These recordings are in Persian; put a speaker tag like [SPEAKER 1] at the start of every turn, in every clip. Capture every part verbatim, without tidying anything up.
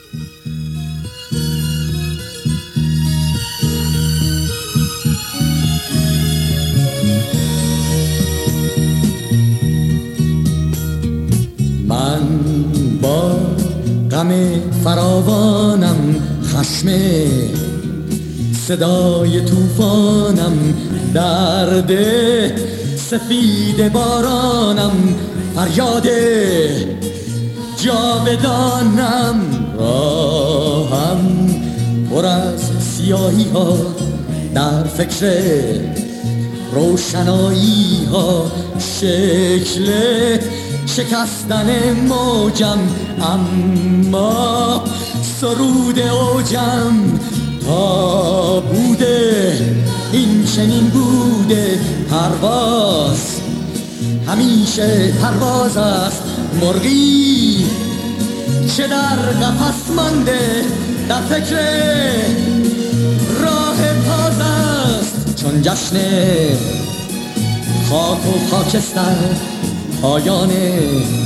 [SPEAKER 1] من با غم فراوانم، خشم صدای طوفانم، درد سفید بارانم، فریاد جاودانم. راهم پر از سیاهی ها، در فکر روشنایی ها، شکل شکستن موجم، اما سرود اوجم. تا بوده این چنین بوده، پرواز همیشه پرواز است. مرغی که در قفس مانده، در فکر راه تازه است. چون جشن خاک و خاکستر پایانه،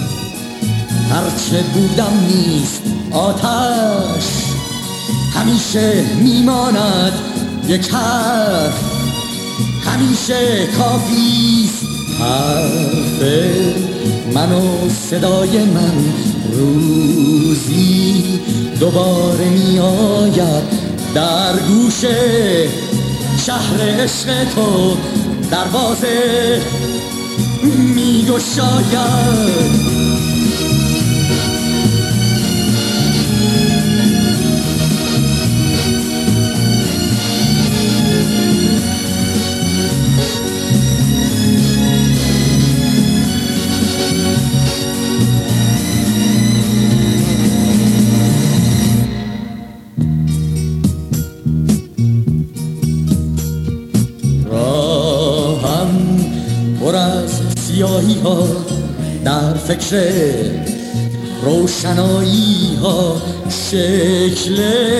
[SPEAKER 1] هرچه بودم نیست آتش، همیشه میماند یک حرف، همیشه کافیست حرف من و صدای من. روزی دوباره می آید در گوش شهر عشق تو، دروازه می گشاید. پر از سیاهی ها، در فکر روشنایی ها، شکل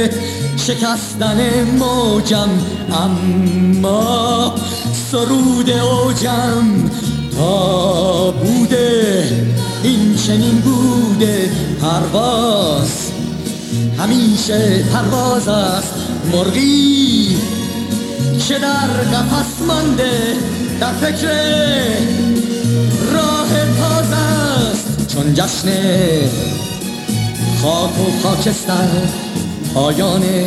[SPEAKER 1] شکستن موجم، اما سرود اوجم. تا بوده این چنین بوده، پرواز همیشه پرواز است. مرغی که در قفس مانده، در فکر راه تازه است. چون جشن خاک و خاکستر پایانه،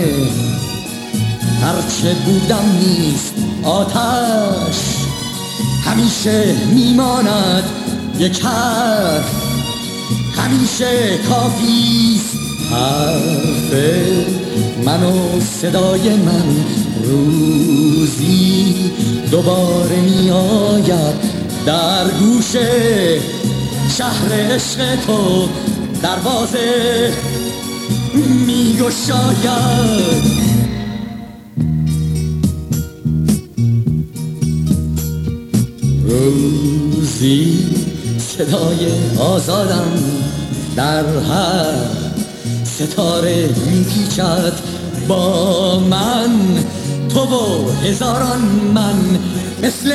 [SPEAKER 1] هرچه بودم نیست آتش، همیشه میماند یک حرف، همیشه کافیست حرف من و صدای من. روزی دوباره می آید در گوش شهر عشق تو، دروازه می گشاید. روزی صدای آزادم در هر ستاره می پیچد با من. تو و هزاران من مثل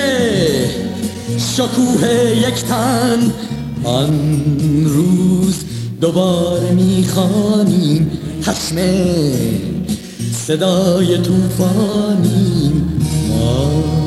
[SPEAKER 1] شکوه یک تن، آن روز دوباره میخوانیم خشم صدای طوفانیم ما.